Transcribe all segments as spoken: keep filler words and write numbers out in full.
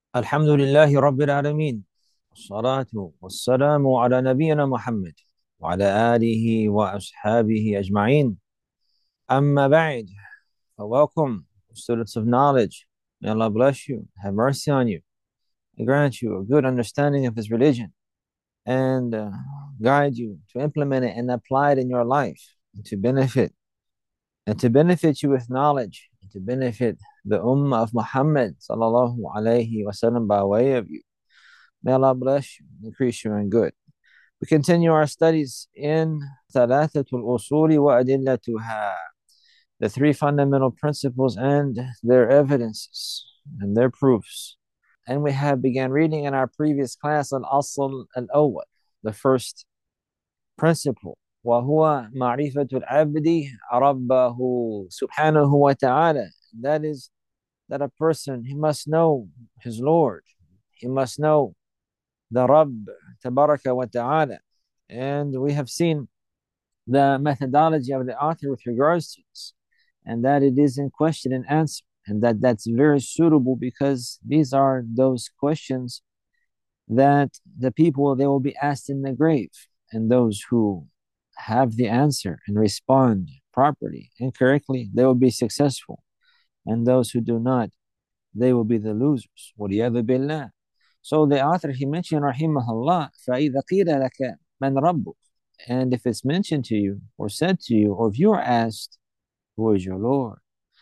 الحمد لله رب العالمين والصلاة والسلام على نبينا محمد وعلى آله وأصحابه أجمعين. أما بعد, so welcome, students of knowledge. May Allah bless you, have mercy on you, and grant you a good understanding of His religion, and uh, guide you to implement it and apply it in your life, and to benefit, and to benefit you with knowledge, and to benefit the Ummah of Muhammad sallallahu alaihi wasallam by way of you. May Allah bless you, increase you in good. We continue our studies in Thalathatul Usuli wa Adillatuha, the three fundamental principles and their evidences and their proofs. And we have began reading in our previous class Al-Asl Al-Awwal, the first principle, وهو معرفة العبد ربه سبحانه وتعالى. That is, that a person, he must know his Lord. He must know the Rabb Tabaraka wa Ta'ala. And we have seen the methodology of the author with regards to this, and that it is in question and answer, and that that's very suitable because these are those questions that the people, they will be asked in the grave, and those who have the answer and respond properly and correctly, they will be successful, and those who do not, they will be the losers. وَلِيَذُ بِاللَّهِ. So the author, he mentioned, rahimahullah, فَإِذَا قِيلَ لَكَ مَنْ رَبُّكَ. And if it's mentioned to you or said to you, or if you are asked, who is your Lord?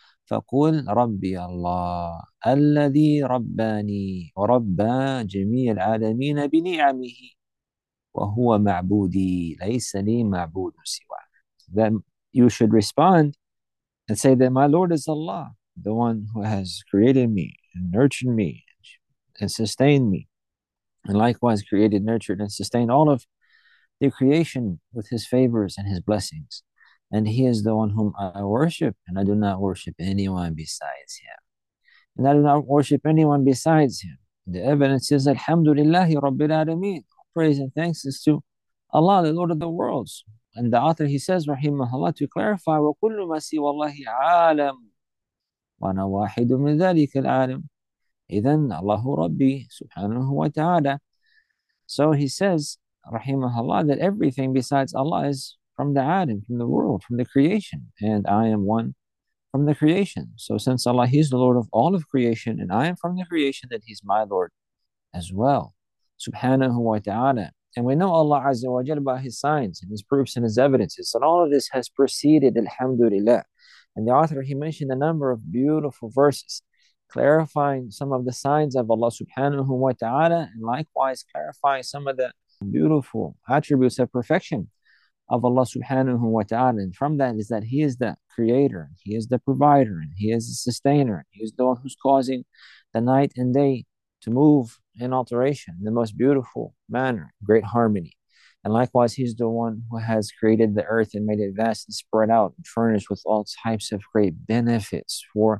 فَقُلْ رَبِّيَ اللَّهُ الَّذِي رَبَّانِي وَرَبَّى جَمِيعَ الْعَالَمِينَ بِنِعَمِهِ وَهُوَ مَعْبُودِي لَيْسَ لِي مَعْبُودٌ سِوَاهُ. Then you should respond and say that my Lord is Allah, the one who has created me and nurtured me and sustained me, and likewise created, nurtured, and sustained all of the creation with His favors and His blessings. And He is the one whom I worship, and I do not worship anyone besides Him. And I do not worship anyone besides Him. The evidence is Alhamdulillahi Rabbil Alameen. Praise and thanks is to Allah, the Lord of the worlds. And the author, he says, rahimahullah, to clarify, وَكُلُّ مَا سِوَى اللَّهِ عَالَمٌ وَأَنَا وَاحِدٌ مِنْ ذَلِكَ الْعَالَمِ. إِذَنْ Allahu Rabbi subhanahu wa ta'ala. So he says, rahimahullah, that everything besides Allah is from the Adam, from the world, from the creation, and I am one from the creation. So since Allah, He's the Lord of all of creation, and I am from the creation, that He's my Lord as well, subhanahu wa ta'ala. And we know Allah Azza wa Jalla by His signs and His proofs and His evidences, and all of this has preceded, alhamdulillah. And the author, he mentioned a number of beautiful verses clarifying some of the signs of Allah subhanahu wa ta'ala, and likewise clarifying some of the beautiful attributes of perfection of Allah subhanahu wa ta'ala. And from that is that He is the creator, He is the provider, and He is the sustainer. He is the one who's causing the night and day to move in alteration in the most beautiful manner, great harmony. And likewise, He's the one who has created the earth and made it vast and spread out and furnished with all types of great benefits for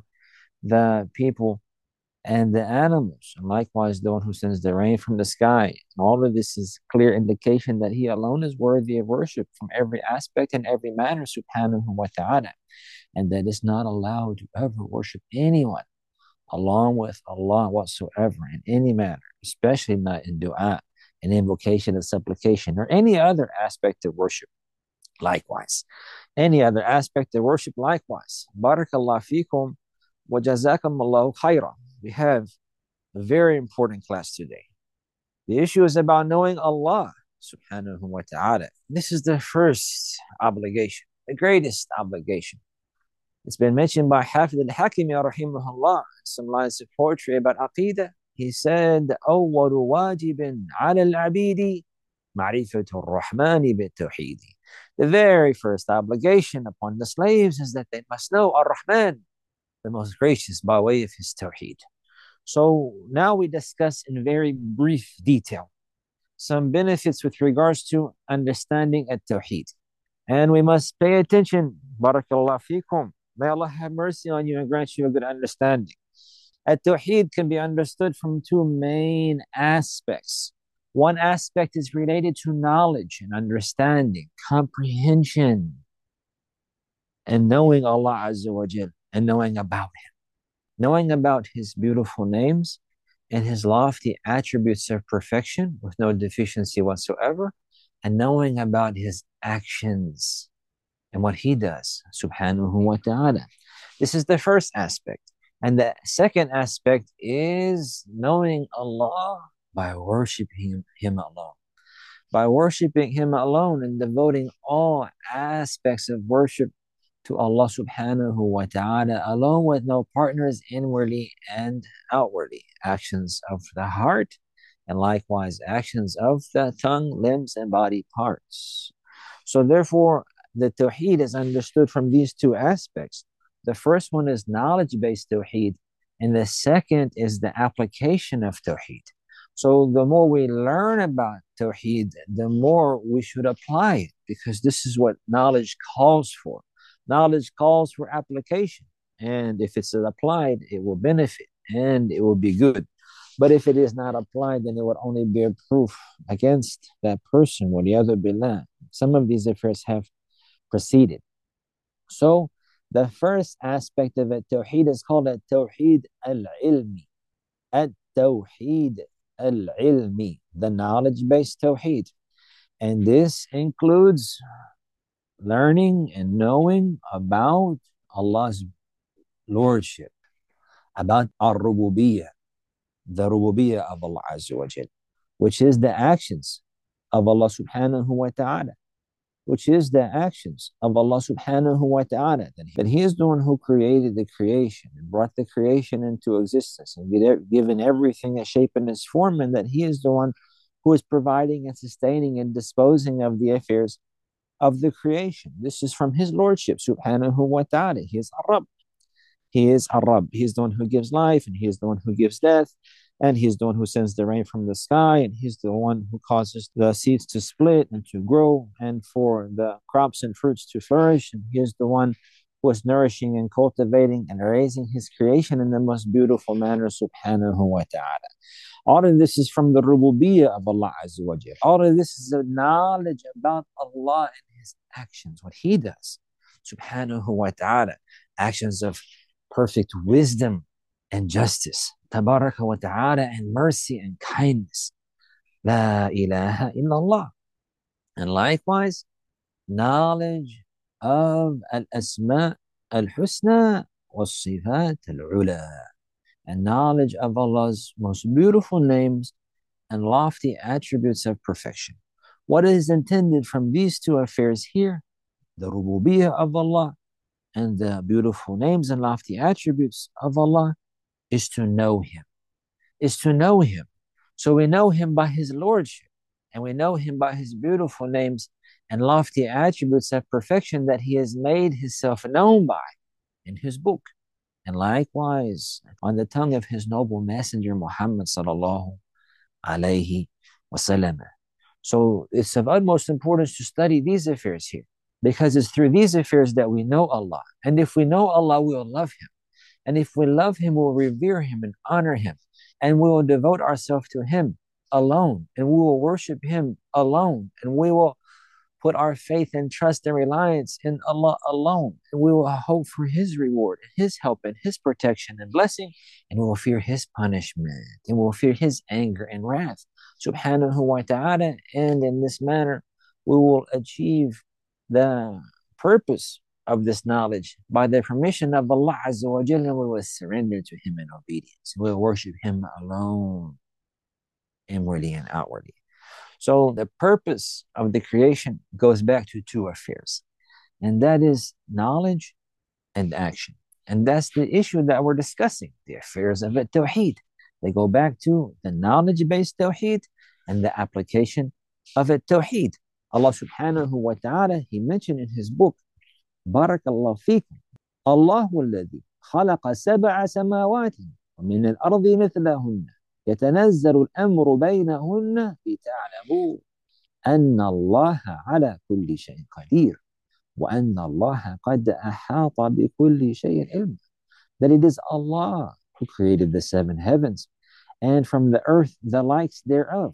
the people and the animals. And likewise, the one who sends the rain from the sky. And all of this is clear indication that He alone is worthy of worship from every aspect and every manner, subhanahu wa ta'ala. And that is not allowed to ever worship anyone along with Allah whatsoever in any manner, especially not in dua, in invocation and supplication, or any other aspect of worship. Likewise, any other aspect of worship, likewise. Barakallah fikum wa jazakum Allahu khairan. We have a very important class today. The issue is about knowing Allah subhanahu wa ta'ala. This is the first obligation, the greatest obligation. It's been mentioned by Hafid al-Hakimi rahimahullah, some lines of poetry about Aqidah. He said, أول واجب على العبيد معرفة الرحمن بالتوحيد. The very first obligation upon the slaves is that they must know Ar-Rahman, the most gracious, by way of His Tawheed. So now we discuss in very brief detail some benefits with regards to understanding at-Tawheed. And we must pay attention, barakallah fikum. May Allah have mercy on you and grant you a good understanding. At-Tawheed can be understood from two main aspects. One aspect is related to knowledge and understanding, comprehension, and knowing Allah Azza wa Jal, and knowing about Him. Knowing about His beautiful names and his lofty attributes of perfection with no deficiency whatsoever, and knowing about his actions and what he does, subhanahu wa ta'ala. This is the first aspect. And the second aspect is knowing Allah by worshiping him alone. By worshiping him alone and devoting all aspects of worship to Allah subhanahu wa ta'ala alone, with no partners, inwardly and outwardly. Actions of the heart and likewise actions of the tongue, limbs, and body parts. So therefore, the Tawheed is understood from these two aspects. The first one is knowledge-based Tawheed, and the second is the application of Tawheed. So the more we learn about Tawheed, the more we should apply it, because this is what knowledge calls for. Knowledge calls for application, and if it's applied, it will benefit and it will be good. But if it is not applied, then it would only be a proof against that person. وَلِيَعُوذُ بِاللَّهِ. Some of these affairs have preceded. So the first aspect of it, Tawheed, is called a Tawheed al-Ilmi. At-Tawheed al-Ilmi, the knowledge-based Tawheed. And this includes learning and knowing about Allah's lordship, about al-Rububiyyah, the Rububiyyah of Allah Azza wa Jal, which is the actions of Allah subhanahu wa ta'ala, which is the actions of Allah subhanahu wa ta'ala, that He is the one who created the creation and brought the creation into existence and given everything a shape and its form, and that He is the one who is providing and sustaining and disposing of the affairs of the creation. This is from His Lordship subhanahu wa ta'ala. He is Ar-Rabb. He is Ar-Rabb. He is the one who gives life, and He is the one who gives death, and He's the one who sends the rain from the sky, and He's the one who causes the seeds to split and to grow, and for the crops and fruits to flourish. And He is the one who is nourishing and cultivating and raising His creation in the most beautiful manner, subhanahu wa ta'ala. All of this is from the rububiyyah of Allah Azza wa Jal. All of this is a knowledge about Allah and His actions, what He does, subhanahu wa ta'ala. Actions of perfect wisdom and justice, tabaraka wa ta'ala, and mercy and kindness. La ilaha illallah. And likewise, knowledge of al-asma al-husna was-sifat al-ula, and knowledge of Allah's most beautiful names and lofty attributes of perfection. What is intended from these two affairs here, the rububiyyah of Allah and the beautiful names and lofty attributes of Allah, is to know Him, is to know Him. So we know Him by His Lordship, and we know Him by His beautiful names and lofty attributes of perfection that He has made Himself known by in His book, and likewise on the tongue of His noble messenger Muhammad sallallahu alayhi wasallam. So it's of utmost importance to study these affairs here, because it's through these affairs that we know Allah. And if we know Allah, we will love Him. And if we love Him, we will revere Him and honor Him. And we will devote ourselves to Him alone. And we will worship Him alone. And we will put our faith and trust and reliance in Allah alone. And we will hope for His reward and His help and His protection and blessing. And we will fear His punishment. And we will fear His anger and wrath, subhanahu wa ta'ala. And in this manner, we will achieve the purpose of this knowledge by the permission of Allah Azza wa Jalla. We will surrender to Him in obedience. We will worship Him alone, inwardly and outwardly. So the purpose of the creation goes back to two affairs, and that is knowledge and action. And that's the issue that we're discussing, the affairs of Tawheed. They go back to the knowledge-based Tawheed and the application of Tawheed. Allah subhanahu wa ta'ala, He mentioned in His book, Barakallahu fikum, Allahu alladhi khalaqa sab'a samawati wa min al-ardi mithlahunna يتنزل الأمر بينهن لتعلموا أن الله على كل شيء قدير وأن الله قد أحاط بكل شيء علما. That it is Allah who created the seven heavens, and from the earth the likes thereof,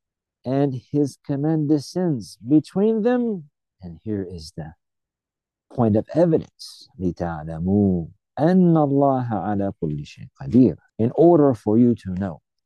and His command descends between them. And here is the point of evidence, لتعلموا أن الله على كل شيء قدير, in order for you to know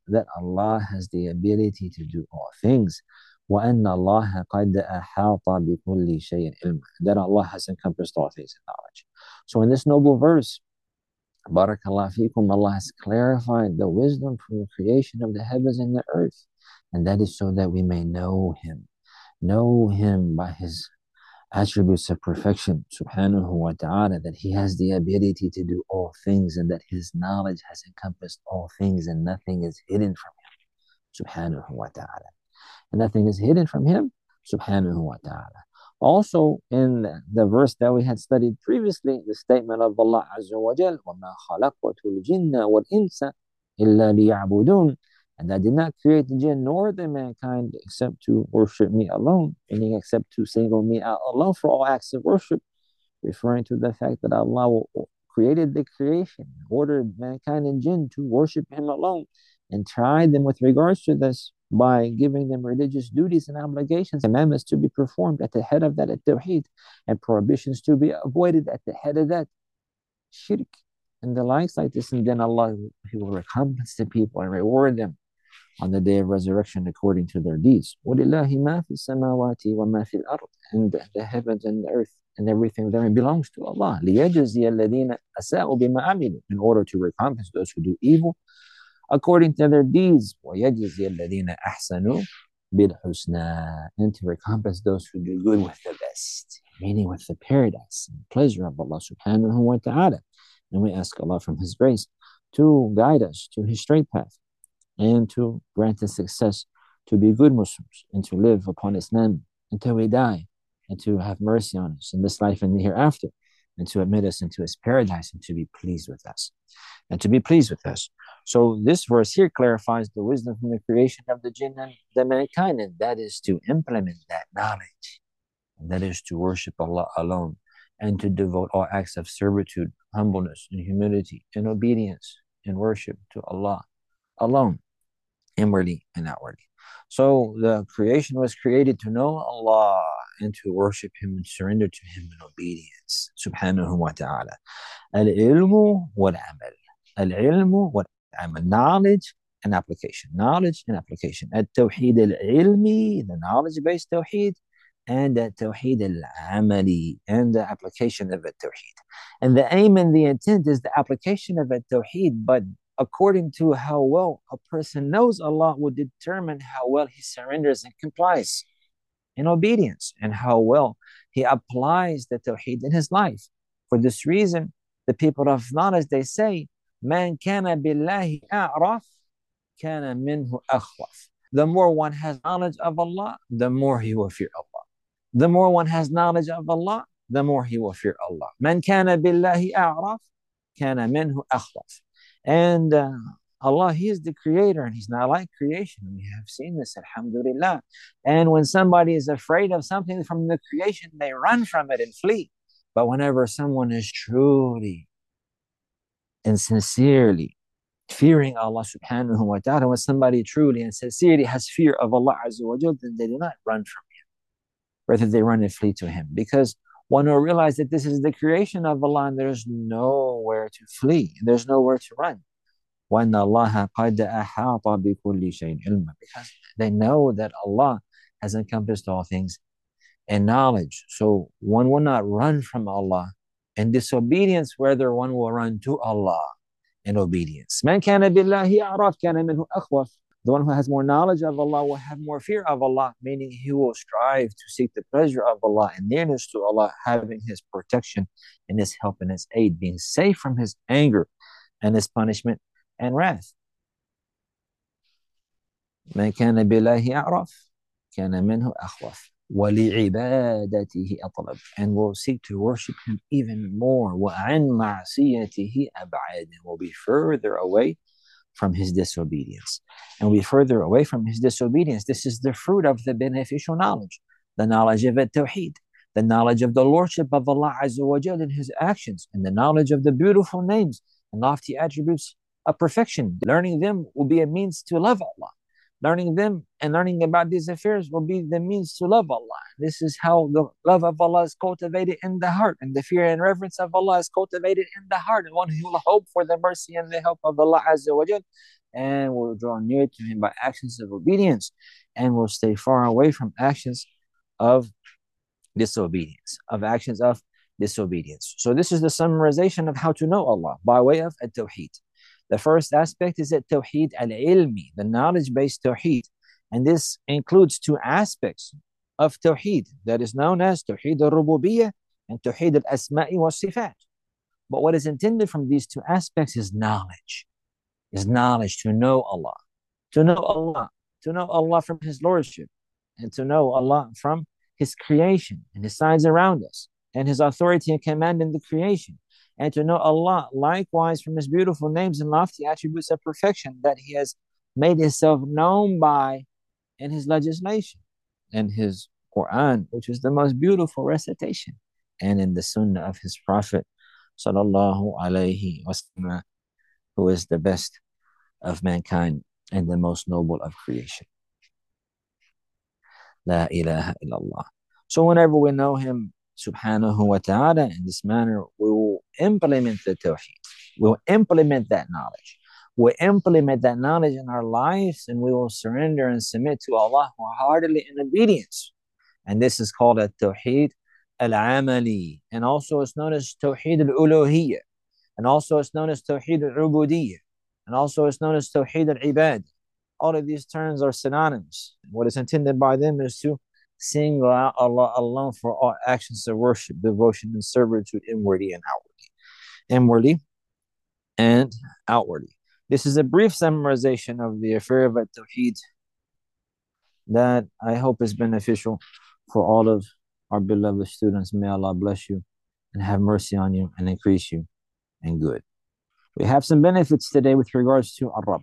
that Allah has the ability to do all things. وَأَنَّ اللَّهَ قَدْ أَحَاطَ بِكُلِّ شَيْءٍ عِلْمًا, that Allah has encompassed all things in knowledge. So in this noble verse, Barakallah fikum, Allah has clarified the wisdom from the creation of the heavens and the earth. And that is so that we may know Him. Know Him by His attributes of perfection, subhanahu wa ta'ala, that He has the ability to do all things and that His knowledge has encompassed all things and nothing is hidden from Him, subhanahu wa ta'ala. And nothing is hidden from Him, subhanahu wa ta'ala. Also, in the, the verse that we had studied previously, the statement of Allah Azza wa Jal, وَمَا خَلَقْتُ الْجِنَّ وَالْإِنسَ إِلَّا لِيَعْبُدُونَ, and I did not create the jinn nor the mankind except to worship me alone, meaning except to single me out alone for all acts of worship, referring to the fact that Allah created the creation, ordered mankind and jinn to worship Him alone, and tried them with regards to this by giving them religious duties and obligations, commandments to be performed at the head of that, at Tawheed, and prohibitions to be avoided at the head of that, Shirk, and the likes like this. And then Allah, He will recompense the people and reward them on the day of resurrection according to their deeds. وَلِلَّهِ مَا فِي السَّمَاوَاتِ وَمَا فِي الْأَرْضِ, and the heavens and the earth and everything therein belongs to Allah. لِيَجْزِيَ الَّذِينَ أَسَاءُوا بِمَا عَمِلُوا, in order to recompense those who do evil according to their deeds. وَيَجْزِيَ الَّذِينَ أَحْسَنُوا بِالْحُسْنَى, and to recompense those who do good with the best, meaning with the paradise and pleasure of Allah subhanahu wa ta'ala. And we ask Allah from His grace to guide us to His straight path and to grant us success to be good Muslims and to live upon Islam until we die, and to have mercy on us in this life and the hereafter, and to admit us into His paradise and to be pleased with us. And to be pleased with us. So this verse here clarifies the wisdom from the creation of the jinn and the mankind, and that is to implement that knowledge. And that is to worship Allah alone, and to devote all acts of servitude, humbleness, and humility, and obedience, and worship to Allah alone, inwardly and outwardly. So the creation was created to know Allah and to worship Him and surrender to Him in obedience, subhanahu wa ta'ala. Al-ilmu wal-amal. Al-ilmu wal-amal. Knowledge and application. Knowledge and application. At-tawheed al-ilmi, the knowledge-based tawheed, and at-tawheed al-amali, and the application of at-tawheed. And the aim and the intent is the application of at-tawheed, but according to how well a person knows Allah will determine how well he surrenders and complies in obedience, and how well he applies the tawheed in his life. For this reason, the people of knowledge, they say, Man kana billahi a'raf, kana minhu akhwaf. The more one has knowledge of Allah, the more he will fear Allah. The more one has knowledge of Allah, the more he will fear Allah. Man kana billahi a'raf, kana minhu akhwaf. And uh, Allah, He is the creator, and He's not like creation. We have seen this, alhamdulillah. And when somebody is afraid of something from the creation, they run from it and flee. But whenever someone is truly and sincerely fearing Allah subhanahu wa ta'ala, when somebody truly and sincerely has fear of Allah Azza wa Jal, then they do not run from Him. Rather, they run and flee to Him. Because one will realize that this is the creation of Allah, and there's nowhere to flee, there's nowhere to run. وَأَنَّ اللَّهَ قَدْ أَحَاطَ بِكُلِّ شَيْءٍ عِلْمًا, because they know that Allah has encompassed all things in knowledge. So one will not run from Allah in disobedience, whether one will run to Allah in obedience. مَنْ كَانَ بِاللَّهِ أَعْرَفْ كَانَ مِنْهُ أَخْوَفْ. The one who has more knowledge of Allah will have more fear of Allah, meaning he will strive to seek the pleasure of Allah and nearness to Allah, having His protection and His help and His aid, being safe from His anger and His punishment and wrath. مَنْ كَانَ بِاللَّهِ أَعْرَفْ كَانَ مِنْهُ أَخْوَفْ وَلِعِبَادَتِهِ أَطْلَبْ, and will seek to worship Him even more. وَعَنْ مَعْصِيَتِهِ أَبْعَدْ, will be further away from His disobedience, and we further away from His disobedience. This is the fruit of the beneficial knowledge, the knowledge of At-Tawheed, the knowledge of the Lordship of Allah Azza wa Jal in His actions, and the knowledge of the beautiful names and lofty attributes of perfection. Learning them will be a means to love Allah. Learning them and learning about these affairs will be the means to love Allah. This is how the love of Allah is cultivated in the heart, and the fear and reverence of Allah is cultivated in the heart. And one who will hope for the mercy and the help of Allah Azza wa Jal and will draw near to him by actions of obedience, and will stay far away from actions of disobedience, of actions of disobedience. So this is the summarization of how to know Allah by way of at-tawheed. The first aspect is at-tawheed al-ilmi, the knowledge-based tawheed. And this includes two aspects of tawheed that is known as tawheed al-rububiyyah and tawheed al-asma'i wa sifat. But what is intended from these two aspects is knowledge, is knowledge to know Allah, to know Allah, to know Allah from His Lordship, and to know Allah from His creation and His signs around us, and His authority and command in the creation, and to know Allah likewise from His beautiful names and lofty attributes of perfection that He has made Himself known by in His legislation, and His Quran, which is the most beautiful recitation, and in the Sunnah of His Prophet sallallahu alaihi wasallam, who is the best of mankind and the most noble of creation. La ilaha illallah. So whenever we know Him subhanahu wa ta'ala in this manner, we will implement the tawheed. We'll implement that knowledge. We'll implement that knowledge in our lives, and we will surrender and submit to Allah wholeheartedly in obedience. And this is called a tawheed al-amali, and also it's known as tawheed al-uluhiyyah, and also it's known as tawheed al-ubudiyyah, and also it's known as tawheed al-ibad. All of these terms are synonymous. What is intended by them is to single out Allah alone for all actions of worship, devotion, and servitude, inwardly and outwardly. Inwardly and outwardly. This is a brief summarization of the affair of at-tawheed that I hope is beneficial for all of our beloved students. May Allah bless you and have mercy on you and increase you in good. We have some benefits today with regards to Ar-Rabb,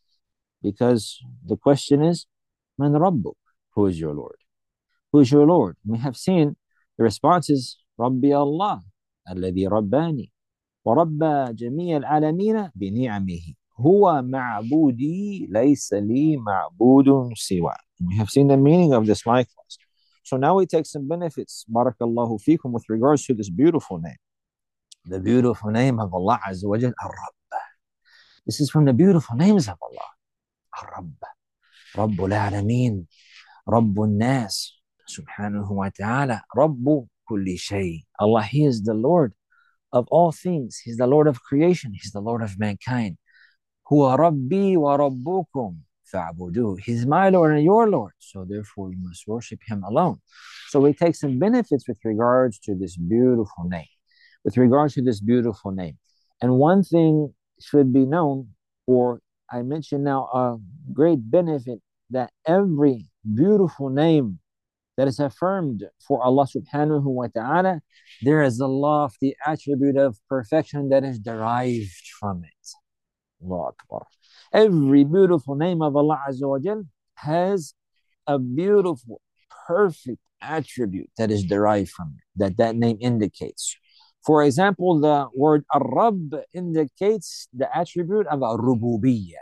because the question is, Man Rabbuk? Who is your Lord? Who is your Lord? We have seen the response is, Rabbi Allah, alladhi rabbani, wa rabba jami' al-alamina bi ni'amihi. Huwa ma'budi laysa li ma'budun siwa. We have seen the meaning of this likewise. So now we take some benefits, barakallahu fikum, with regards to this beautiful name. The beautiful name of Allah Azza wa Jal, Ar-Rabb. This is from the beautiful names of Allah. Ar-Rabb, Rabbul Alameen, Rabbul Nas, subhanahu wa ta'ala, Rabbu kulli shay. Allah, He is the Lord of all things. He's the Lord of creation. He's the Lord of mankind. Huwa Rabbi wa Rabbukum fa'buduh. He's my Lord and your Lord. So therefore you must worship Him alone. So we take some benefits with regards to this beautiful name. With regards to this beautiful name. And one thing should be known, or I mention now a great benefit, that every beautiful name that is affirmed for Allah subhanahu wa ta'ala, there is a lofty attribute of perfection that is derived from it. Allahu Akbar. Every beautiful name of Allah Azza wa Jal has a beautiful, perfect attribute that is derived from it, that that name indicates. For example, the word Ar-Rabb indicates the attribute of Ar-Rububiyyah.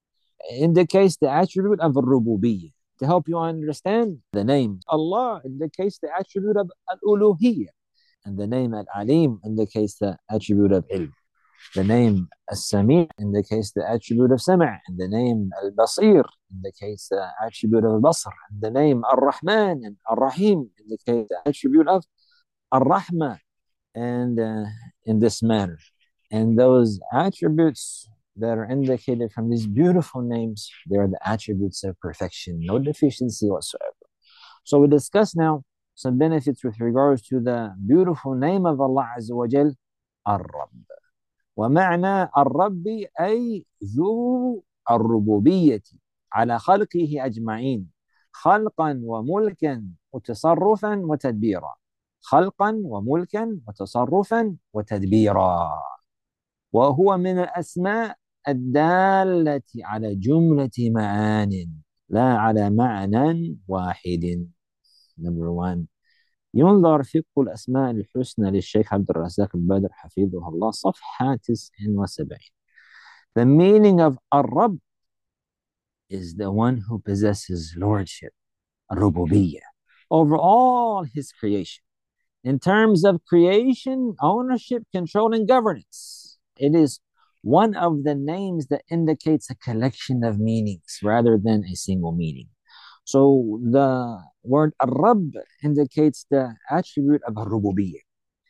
Indicates the attribute of Ar-Rububiyyah. To help you understand the name, Allah indicates the attribute of Al-Uluhiyyah. And the name Al-Alim indicates the attribute of Ilm. The name As-Sami' indicates the attribute of Sam'. And the name Al-Basir indicates the attribute of Al-Basr. And the name Ar-Rahman and Ar-Rahim indicates the attribute of Ar-Rahmah. And uh, in this manner. And those attributes that are indicated from these beautiful names, they are the attributes of perfection, no deficiency whatsoever. So we discuss now some benefits with regards to the beautiful name of Allah Azza wa Jal, Ar-Rabb. ومعنى الرب أي ذو الربوبية على خلقه أجمعين خلقا وملكا وتصرفا وتدبيرا خلقا وملكا وتصرفا وتدبيرا وهو من الأسماء الدالة على جملة معان لا على معنى واحد. Number one, ينظر فقه الأسماء الحسنى للشيخ عبد الرزاق البدر حفظه الله صفحة تسعة وسبعين. The meaning of Ar-Rabb is the one who possesses lordship, Rububiyyah, over all His creation. In terms of creation, ownership, control, and governance, it is one of the names that indicates a collection of meanings rather than a single meaning. So the word Ar-Rabb indicates the attribute of Ar-Rububiyyah.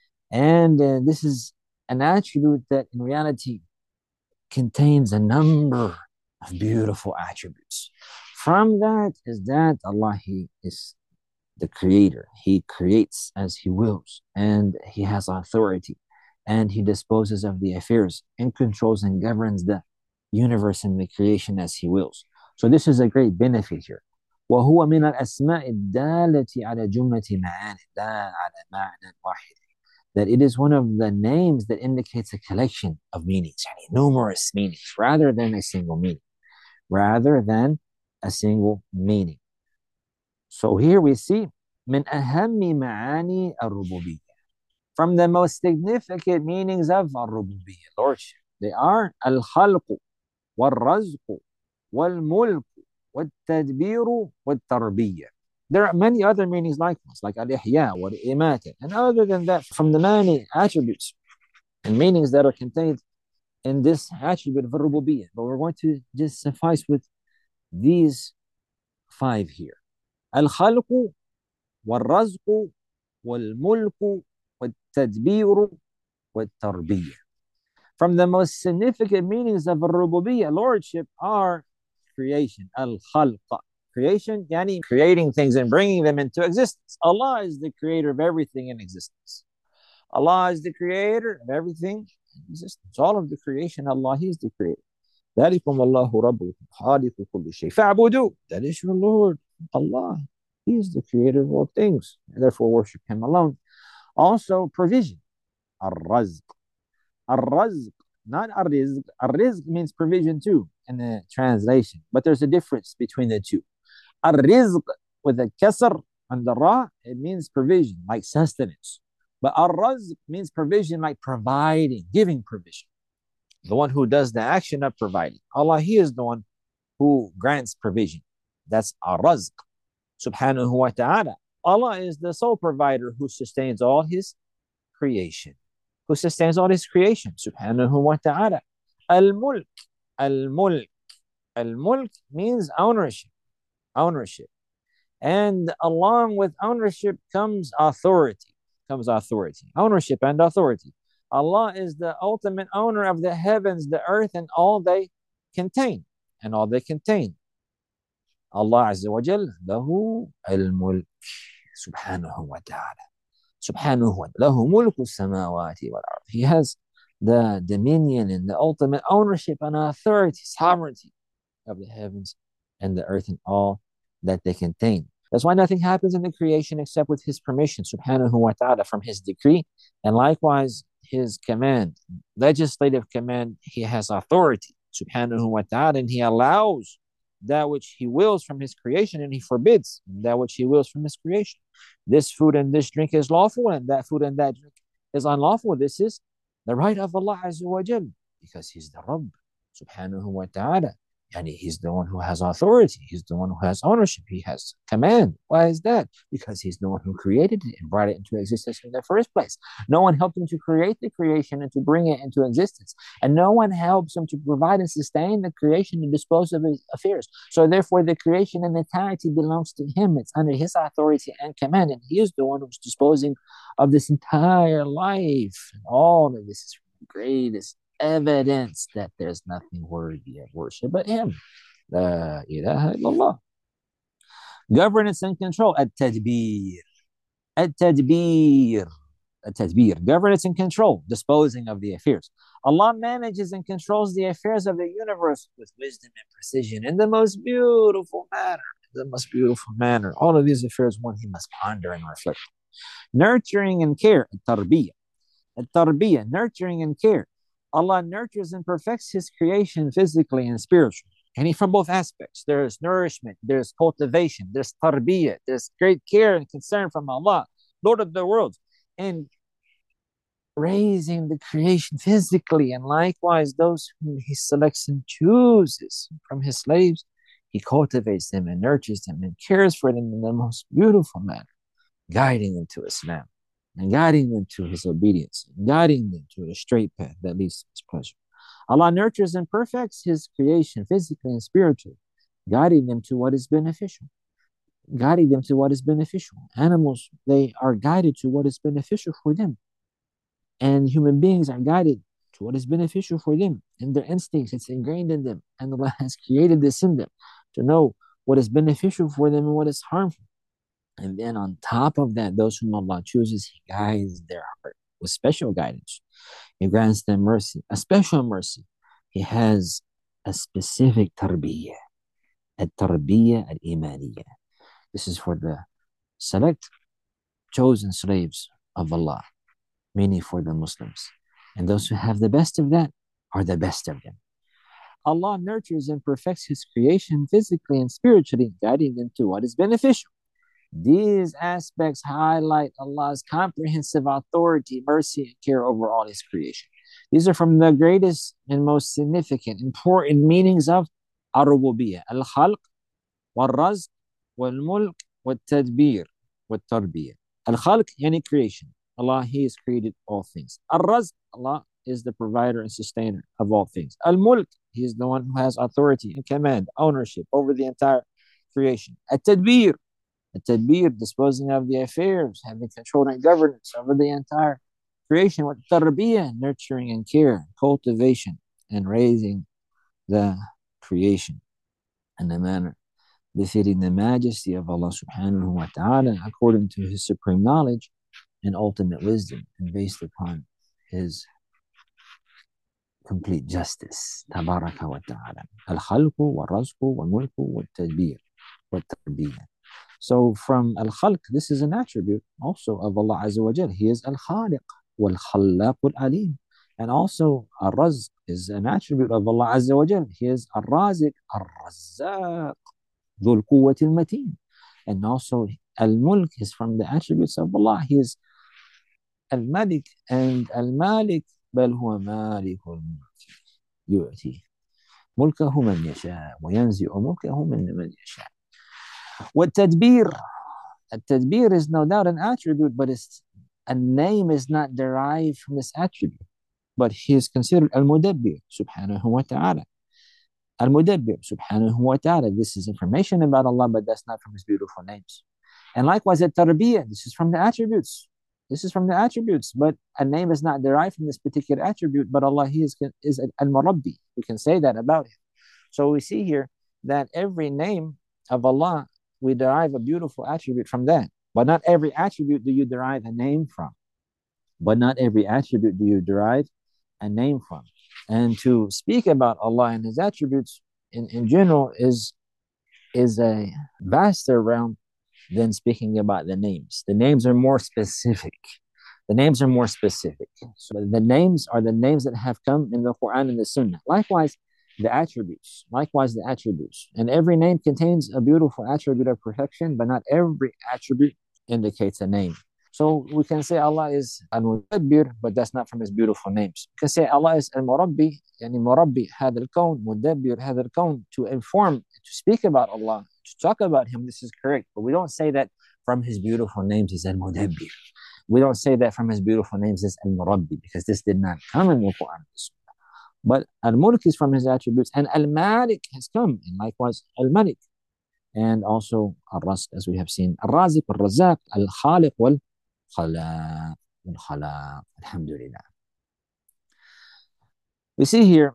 And uh, this is an attribute that in reality contains a number of beautiful attributes. From that is that Allah, He is the creator. He creates as He wills, and He has authority, and He disposes of the affairs and controls and governs the universe and the creation as He wills. So this is a great benefit here. وهو من الأسماء الدالة على جملة معاني لا على معنى واحد. That it is one of the names that indicates a collection of meanings, يعني numerous meanings, rather than a single meaning, rather than a single meaning. So here we see من أهم معاني الربوبية, from the most significant meanings of الربوبية, Lordship. They are الخلق والرزق والملك والتدبير والتربية. There are many other meanings like this, like al-ihya wa al-imata. And other than that, from the many attributes and meanings that are contained in this attribute of rububiyyah. But we're going to just suffice with these five here. Al-khalqu wal-razqu wal-mulku wal-tadbiru wal-tarbiyya. From the most significant meanings of rububiyyah, Lordship, are creation, al-khalq. Creation, yani creating things and bringing them into existence. Allah is the creator of everything in existence. Allah is the creator of everything in existence. All of the creation, Allah, He is the creator. ذَلِكُمْ اللَّهُ رَبُّكُمْ خَالِقُ كُلِّ شَيْءٍ فَاعْبُدُوهُ. That is your Lord, Allah. He is the creator of all things. And therefore worship Him alone. Also, provision. Ar-razq. Ar-razq, not ar-rizq. Ar-rizq means provision too in the translation. But there's a difference between the two. Ar-rizq with a kasr on the ra, it means provision, like sustenance. But ar-razq means provision, like providing, giving provision. The one who does the action of providing. Allah, He is the one who grants provision. That's ar-razq. Subhanahu wa ta'ala. Allah is the sole provider who sustains all His creation. Who sustains all His creation. Subhanahu wa ta'ala. Al-mulk. Al-mulk. Al-mulk means ownership. Ownership. And along with ownership comes authority. Comes authority. Ownership and authority. Allah is the ultimate owner of the heavens, the earth, and all they contain. And all they contain. Allah Azza wa Jal, lahu al-mulk. Subhanahu wa ta'ala. Subhanahu wa ta'ala. Lahu mulku samawati wal ard. He has the dominion and the ultimate ownership and authority, sovereignty of the heavens and the earth and all that they contain. That's why nothing happens in the creation except with His permission, subhanahu wa ta'ala, from His decree, and likewise His command, legislative command. He has authority, subhanahu wa ta'ala, and He allows that which He wills from His creation, and He forbids that which He wills from His creation. This food and this drink is lawful, and that food and that drink is unlawful. This is the right of Allah Azza wa Jal, because He's the Rabb, subhanahu wa ta'ala. And He's the one who has authority. He's the one who has ownership. He has command. Why is that? Because He's the one who created it and brought it into existence in the first place. No one helped Him to create the creation and to bring it into existence. And no one helps Him to provide and sustain the creation and dispose of His affairs. So therefore, the creation in entirety belongs to Him. It's under His authority and command. And He is the one who's disposing of this entire life. And all of this is from the greatest evidence that there's nothing worthy of worship but Him. La ilaha illallah. Governance and control. At-tadbir. At-tadbir. At-tadbir. Governance and control. Disposing of the affairs. Allah manages and controls the affairs of the universe with wisdom and precision in the most beautiful manner. The most beautiful manner. All of these affairs, one He must ponder and reflect. Nurturing and care. At-tarbiyah. At-tarbiyah. Nurturing and care. Allah nurtures and perfects His creation physically and spiritually. And He from both aspects. There's nourishment, there's cultivation, there's tarbiyah, there's great care and concern from Allah, Lord of the worlds, and raising the creation physically. And likewise, those whom He selects and chooses from His slaves, He cultivates them and nurtures them and cares for them in the most beautiful manner, guiding them to Islam, and guiding them to His obedience, and guiding them to a straight path that leads to His pleasure. Allah nurtures and perfects His creation physically and spiritually, guiding them to what is beneficial. Guiding them to what is beneficial. Animals, they are guided to what is beneficial for them. And human beings are guided to what is beneficial for them. And their instincts, it's ingrained in them. And Allah has created this in them to know what is beneficial for them and what is harmful. And then on top of that, those whom Allah chooses, He guides their heart with special guidance. He grants them mercy, a special mercy. He has a specific tarbiyah, a tarbiyah al-imaniyah. This is for the select chosen slaves of Allah, meaning for the Muslims. And those who have the best of that are the best of them. Allah nurtures and perfects His creation physically and spiritually, guiding them to what is beneficial. These aspects highlight Allah's comprehensive authority, mercy, and care over all His creation. These are from the greatest and most significant, important meanings of ar-rububiyyah, al-khalq, wal-razq, wal-mulk, wal-tadbir, wal-tarbiyah. Al-khalq, yani creation. Allah, He has created all things. Al-razq, Allah is the provider and sustainer of all things. Al-mulk, He is the one who has authority and command, ownership over the entire creation. Al-tadbir, At-tadbir, disposing of the affairs, having control and governance over the entire creation. With tarbiyah, nurturing and care, cultivation, and raising the creation in a manner befitting the majesty of Allah subhanahu wa ta'ala, according to His supreme knowledge and ultimate wisdom, and based upon His complete justice. Tabaraka wa ta'ala. Al-khalqu wal-razqu wal-mulku wal-tadbir wal-tarbiyah. So from al-khalq, this is an attribute also of Allah Azza wa Jal. He is al-khaliq wal-khallaq wal-alim. And also al-razq is an attribute of Allah Azza wa Jal. He is al-raziq, al-razzaq, dhul quwwati al-mateen. And also al-mulk is from the attributes of Allah. He is al-malik and al-malik, bal huwa malikul mulk yu'ti mulkahu man yasha wa yanzi'u mulkahu man yasha. والتدبير, التدبير is no doubt an attribute, but it's, a name is not derived from this attribute. But he is considered al-mudabbir, subhanahu wa ta'ala. Al-mudabbir, subhanahu wa ta'ala. This is information about Allah, but that's not from His beautiful names. And likewise, at-tarbiyah, this is from the attributes. This is from the attributes, but a name is not derived from this particular attribute, but Allah, He is, is al-murabbi. We can say that about Him. So we see here that every name of Allah, we derive a beautiful attribute from that. But not every attribute do you derive a name from. But not every attribute do you derive a name from. And to speak about Allah and His attributes in, in general is, is a vaster realm than speaking about the names. The names are more specific. The names are more specific. So the names are the names that have come in the Quran and the Sunnah. Likewise, the attributes, likewise the attributes. And every name contains a beautiful attribute of perfection, but not every attribute indicates a name. So we can say Allah is al-mudabbir, but that's not from His beautiful names. We can say Allah is al-murabbi, yani murabbi hadha al-kawn, mudabbir hadha al-kawn, to inform, to speak about Allah, to talk about Him. This is correct. But we don't say that from His beautiful names is al-mudabbir. We don't say that from His beautiful names is al-murabbi, because this did not come in the Quran. But al-mulk is from His attributes, and al-malik has come, and likewise al-malik, and also al-razq, as we have seen, al-raziq, al-razzaq, al-khaliq, wal-khalaq, wal-khalaq. Alhamdulillah. We see here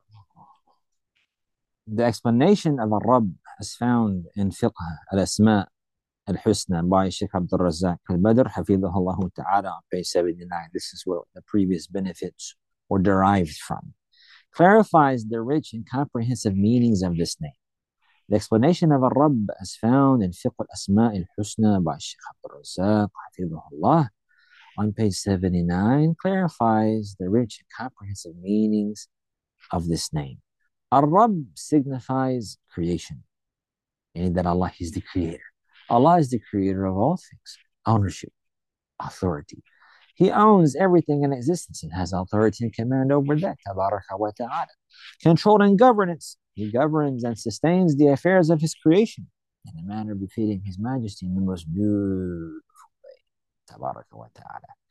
the explanation of al-Rabb as found in Fiqh al-Asma' al-Husna by Sheikh Abdul Razzaq al-Badr, hafidhahullah ta'ala, on page seventy-nine. This is where the previous benefits were derived from. Clarifies the rich and comprehensive meanings of this name. The explanation of al-Rabb as found in Fiqh al-Asma' al-Husna by Sheikh Abdul Razzaq, hafidhahullah, on page seventy-nine, clarifies the rich and comprehensive meanings of this name. Al-Rabb signifies creation, meaning that Allah is the creator. Allah is the creator of all things, ownership, authority. He owns everything in existence and has authority and command over that. Tabaraka wa ta'ala. Control and governance. He governs and sustains the affairs of His creation in a manner befitting His majesty in the most beautiful way. Tabaraka wa ta'ala.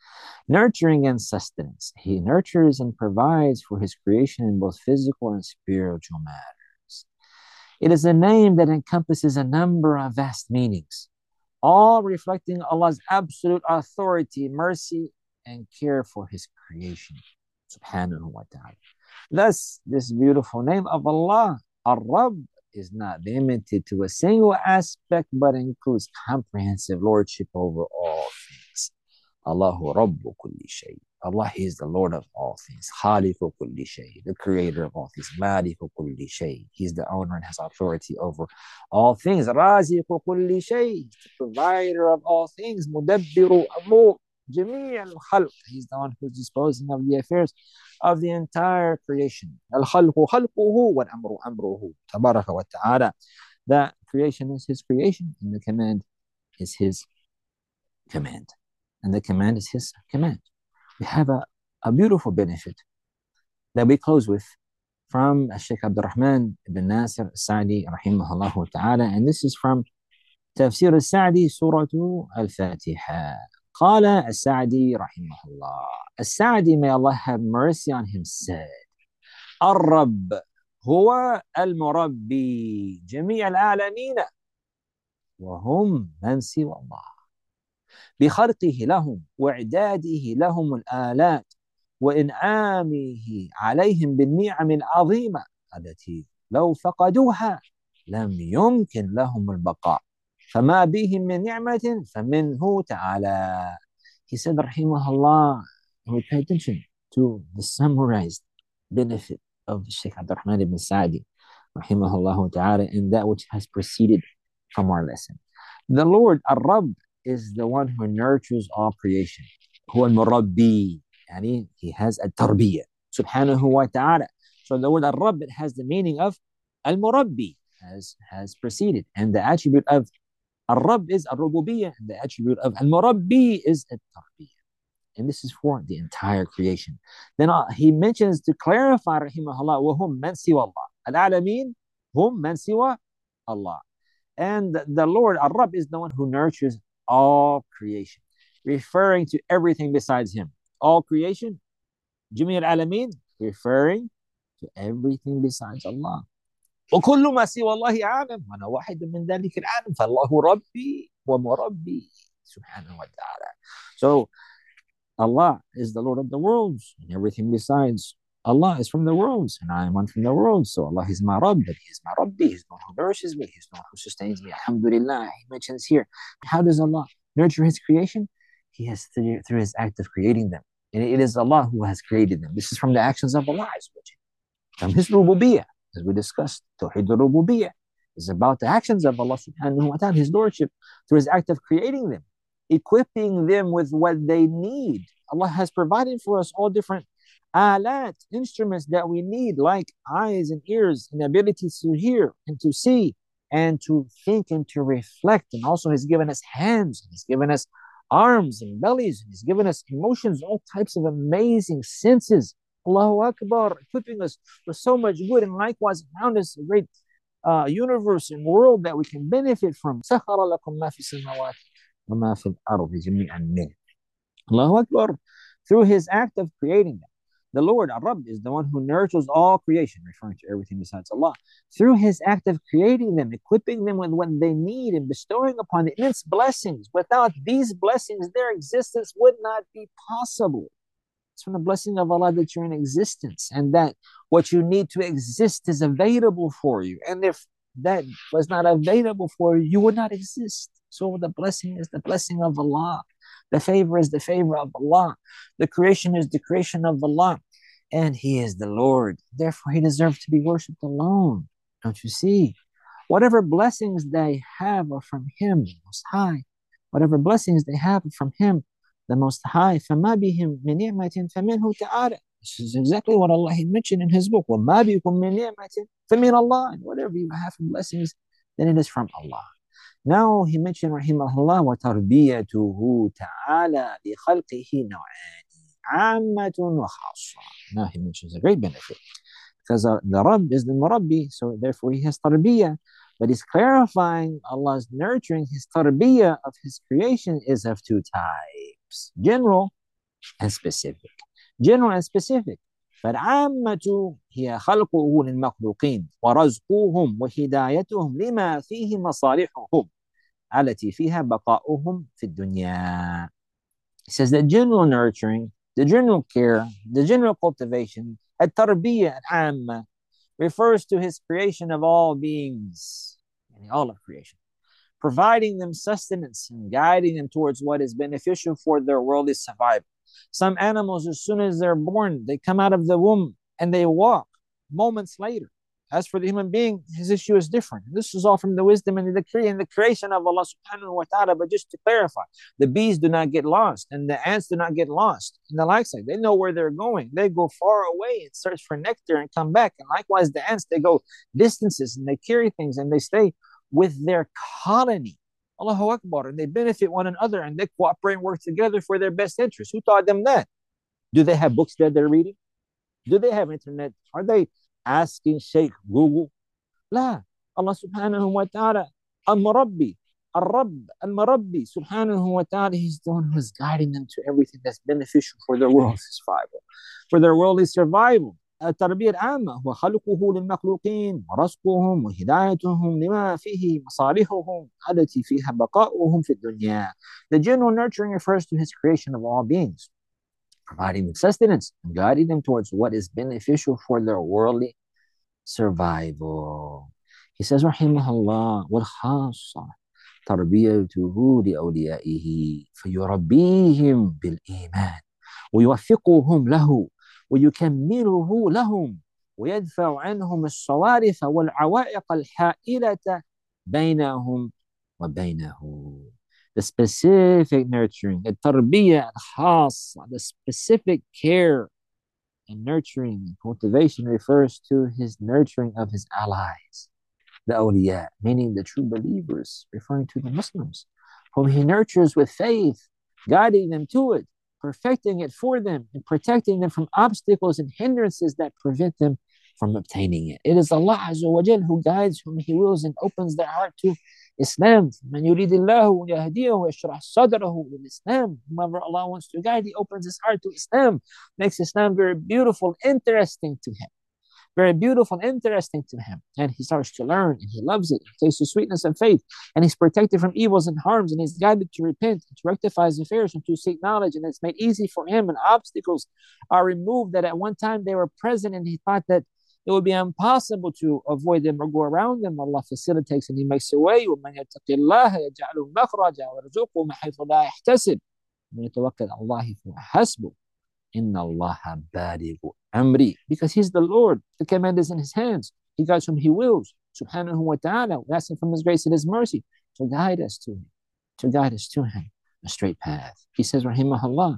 Nurturing and sustenance. He nurtures and provides for his creation in both physical and spiritual matters. It is a name that encompasses a number of vast meanings, all reflecting Allah's absolute authority, mercy, and care for his creation. Subhanahu wa ta'ala. Thus, this beautiful name of Allah, Ar-Rabb, is not limited to a single aspect, but includes comprehensive lordship over all things. Allahu Rabbu kulli shay. Allah, He is the Lord of all things. Khaliqu kulli shay, the creator of all things. Maliku kulli shay. He's the owner and has authority over all things. Raziqu kulli shay, the provider of all things. Mudabbiru amur jami' al-khalq. He's the one who's disposing of the affairs of the entire creation. Al-khalqu khalquhu wal amru amruhu. Tabaraka wa ta'ala. That creation is His creation, and the command is His command. And the command is His command. We have a, a beautiful benefit that we close with from Shaykh Abdul Rahman ibn Nasir al-Sa'di rahimahullah ta'ala, and this is from Tafsir al-Sa'di, Surah al-Fatiha. قال السعدي رحمه الله. السعدي, may Allah have mercy on him, said, الرب هو المربي جميع العالمين وهم من سوى الله بخلقه لهم وإعداده لهم الآلات وإنعامه عليهم بالنعم العظيمة التي لو فقدوها لم يمكن لهم البقاء فما بهم من نعمة فمنه تعالى. He said, rahimahullah, we pay attention to the summarized benefit of Shaykh Abdul Rahman ibn Sa'di, rahimahullah ta'ala, and that which has preceded from our lesson. The Lord, Ar-Rabb, is the one who nurtures all creation. هو المربي, يعني he has a tarbiyah, subhanahu wa ta'ala. So the word Ar-Rabb, it has the meaning of al-murabbi, as has preceded, and the attribute of Ar-Rabb is al-rububiyyah, and the attribute of al-murabbi is al-tarbiyah. And this is for the entire creation. Then uh, he mentions to clarify, rahimahullah, وَهُمْ مَنْ سِوَى اللَّهِ. Al-alamin, hum man siwa Allah. And the, the Lord, Ar-Rabb, is the one who nurtures all creation, referring to everything besides Him. All creation, Jami' al-alamin, referring to everything besides Allah. وكل ما سوى الله عالم وأنا واحد من ذلك العالم فالله ربي ومربي سبحانه وتعالى. So Allah is the Lord of the worlds, and everything besides Allah is from the worlds, and I am one from the worlds. So Allah is my Rabb, but He is my Rabbi. He's the one who nourishes me. He's the one who sustains me. Alhamdulillah. He mentions here, how does Allah nurture His creation? He has through, through His act of creating them. And it is Allah who has created them. This is from the actions of Allah, from His rububiyyah, as we discussed. Tawheed al-rububiyyah is about the actions of Allah subhanahu wa ta'ala, His lordship, through His act of creating them, equipping them with what they need. Allah has provided for us all different alat, instruments that we need, like eyes and ears and ability to hear and to see and to think and to reflect. And also He's given us hands, He's given us arms and bellies, and He's given us emotions, all types of amazing senses. Allahu Akbar, equipping us with so much good, and likewise around us a great uh, universe and world that we can benefit from. سَخَرَ لَكُم مَا فِي السَّمَاوَاتِ وَمَا فِي الْأَرْضِ جَمِيعًا مِنْهُ. Allahu Akbar, through His act of creating them. The Lord, Ar-Rabb, is the one who nurtures all creation, referring to everything besides Allah. Through His act of creating them, equipping them with what they need, and bestowing upon them immense blessings. Without these blessings, their existence would not be possible. It's from the blessing of Allah that you're in existence, and that what you need to exist is available for you. And if that was not available for you, you would not exist. So the blessing is the blessing of Allah. The favor is the favor of Allah. The creation is the creation of Allah. And He is the Lord. Therefore, He deserves to be worshipped alone. Don't you see? Whatever blessings they have are from Him, the Most High. Whatever blessings they have are from Him, the Most High. فَمَا بِهِمْ مِنْ نِعْمَةٍ فَمِنْهُ تَعَالَى. This is exactly what Allah had mentioned in His book. وَمَا بِكُمْ مِنْ نِعْمَةٍ فَمِنْ اللَّهِ. And whatever you have from blessings, then it is from Allah. Now He mentioned, rahimahullah, وَتَرْبِيَتُهُ تَعَالَى بِخَلْقِهِ نَوْعَانِ عَامَّةٌ وَخَاصَّةٌ. Now He mentions a great benefit, because uh, the Rabb is the Murabbi, so therefore He has tarbiyah. But He's clarifying Allah's nurturing. His tarbiyah of His creation is of two types: general and specific. General and specific. فالعامة هي خلقه للمخلوقين ورزقهم وهدايتهم لما فيه مصالحهم التي فيها بقاؤهم في الدنيا. It says the general nurturing, the general care, the general cultivation, التربية العامة refers to his creation of all beings, all of creation, providing them sustenance and guiding them towards what is beneficial for their worldly survival. Some animals, as soon as they're born, they come out of the womb and they walk moments later. As for the human being, his issue is different. This is all from the wisdom and the decree and the creation of Allah subhanahu wa ta'ala. But just to clarify, the bees do not get lost and the ants do not get lost. And the likes like they know where they're going. They go far away and search for nectar and come back. And likewise, the ants, they go distances and they carry things and they stay with their colony. Allahu Akbar. And they benefit one another and they cooperate and work together for their best interest. Who taught them that? Do they have books that they're reading? Do they have internet? Are they asking Sheikh Google? La. Allah subhanahu wa ta'ala, Al-Murabbi, Al-Rabb, Al-Marabbi, subhanahu wa ta'ala, he's the one who's guiding them to everything that's beneficial for their worldly survival. For their worldly survival. التربية العامة هو خلقه للمخلوقين ورزقهم وهدايتهم لما فيه مصالحهم التي فيها بقاؤهم في الدنيا. The general nurturing refers to his creation of all beings, providing them sustenance and guiding them towards what is beneficial for their worldly survival. He says, رحمه الله والخاصة تربيته لأوليائه فيربيهم بالإيمان ويوفقهم له ويكمله لهم ويدفع عنهم الصوارف والعوائق الحائلة بينهم وبينه. The specific nurturing, the tarbiyah al-khas, the specific care and nurturing and cultivation refers to his nurturing of his allies, the awliya, meaning the true believers, referring to the Muslims, whom he nurtures with faith, guiding them to it, perfecting it for them, and protecting them from obstacles and hindrances that prevent them from obtaining it. It is Allah Azza wa Jal who guides whom He wills and opens their heart to Islam. من يريد الله يهديه ويشرح صدره للإسلام. Whomever Allah wants to guide, He opens his heart to Islam, makes Islam very beautiful, interesting to him. Very beautiful and interesting to him. And he starts to learn and he loves it. He tastes the sweetness of faith. And he's protected from evils and harms. And he's guided to repent, and to rectify his affairs, and to seek knowledge. And it's made easy for him. And obstacles are removed that at one time they were present. And he thought that it would be impossible to avoid them or go around them. Allah facilitates and He makes a way. وَمَنْ يَتَّقِ اللَّهَ يَجْعَلُهُ مَخْرَجًا وَيَرْزُقْهُ مِنْ حَيْثُ لَا يَحْتَسِبُ وَمَنْ يَتَوَكَّلْ عَلَى اللَّهِ فَهُوَ حَسْبُهُ إِنَّ اللَّهَ بَالِغُ أَمْرِهِ. Because He's the Lord. The command is in His hands. He guides whom He wills. Subhanahu wa ta'ala. We ask Him from His grace and His mercy to guide us to Him. To guide us to Him. A straight path. He says, Rahimahullah,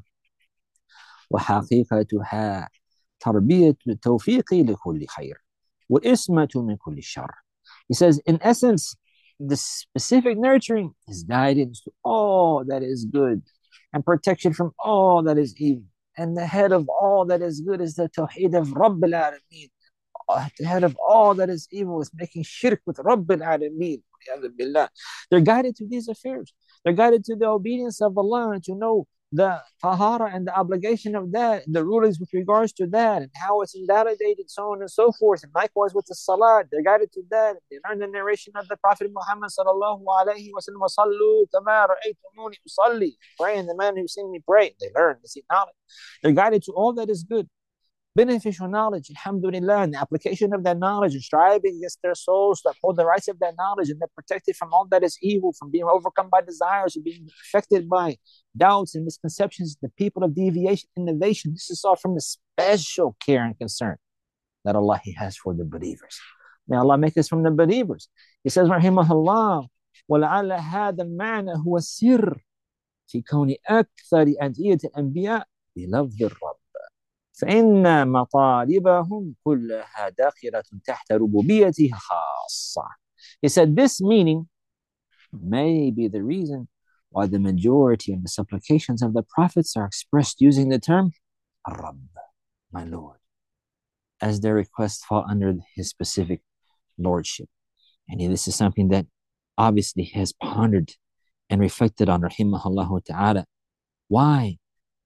وَحَقِيقَتُهَا تربية التوفيق لكل خير والإسمة من كل شر. He says, in essence, the specific nurturing is guidance to all that is good and protection from all that is evil. And the head of all that is good is the tawheed of Rabb al-Alameen. The head of all that is evil is making shirk with Rabb al-Alameen. They're guided to these affairs. They're guided to the obedience of Allah and to know the tahara and the obligation of that, the rulings with regards to that, and how it's invalidated, so on and so forth. And likewise with the salat, they're guided to that. They learn the narration of the Prophet Muhammad sallallahu alayhi wa sallam, وَصَلُّوا كَمَا رَأَيْتُمُونِي أُصَلِّي. Pray in the manner you've seen me pray. They learn, they seek knowledge. They're guided to all that is good, beneficial knowledge, alhamdulillah, and the application of that knowledge and striving against their souls to uphold the rights of that knowledge, and they're protected from all that is evil, from being overcome by desires, and being affected by doubts and misconceptions, the people of deviation, innovation. This is all from the special care and concern that Allah He has for the believers. May Allah make us from the believers. He says, Rahimahullah, وَلَعَلَّ هَذَا الْمَعْنَى هُوَ السِّرُّ في كون أكثر أدعية الأنبياء بلفظ الرب فإن مطالبهم كلها داخلة تحت ربوبيته خاصة. He said this meaning may be the reason why the majority of the supplications of the prophets are expressed using the term Rabb, my Lord, as their requests fall under His specific lordship. And this is something that obviously has pondered and reflected on Rahimahullah ta'ala. Why?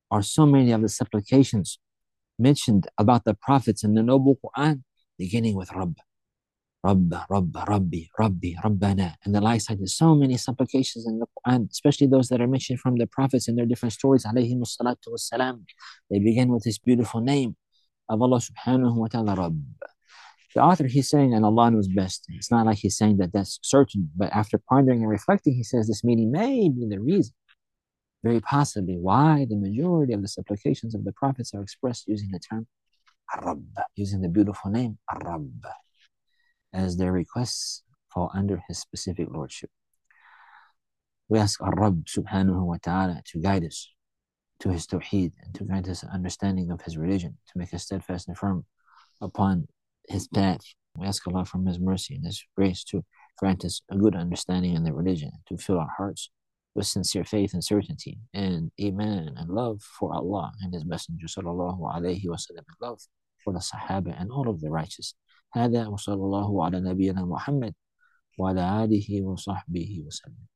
are so many of the supplications mentioned about the prophets in the noble Quran, beginning with Rabb, Rabb, Rabb, Rabbi, Rabbi, Rabbana, and the like. There's so many supplications in the Quran, especially those that are mentioned from the prophets in their different stories, alayhim salatu wassalam. They begin with this beautiful name of Allah subhanahu wa ta'ala, Rabb. The author, he's saying, and Allah knows best. It's not like he's saying that that's certain, but after pondering and reflecting, he says this meaning may be the reason, very possibly, why the majority of the supplications of the prophets are expressed using the term Rabb, using the beautiful name Rabb, as their requests fall under his specific lordship. We ask Rabb subhanahu wa ta'ala to guide us to his tawheed and to guide us understanding of his religion, to make us steadfast and firm upon his path. We ask Allah from his mercy and his grace to grant us a good understanding in the religion, to fill our hearts with sincere faith and certainty and iman and love for Allah and his messenger sallallahu alayhi wa sallam, and love for the Sahaba and all of the righteous. هذا وصلى الله على نبينا محمد وعلى آله وصحبه وسلم.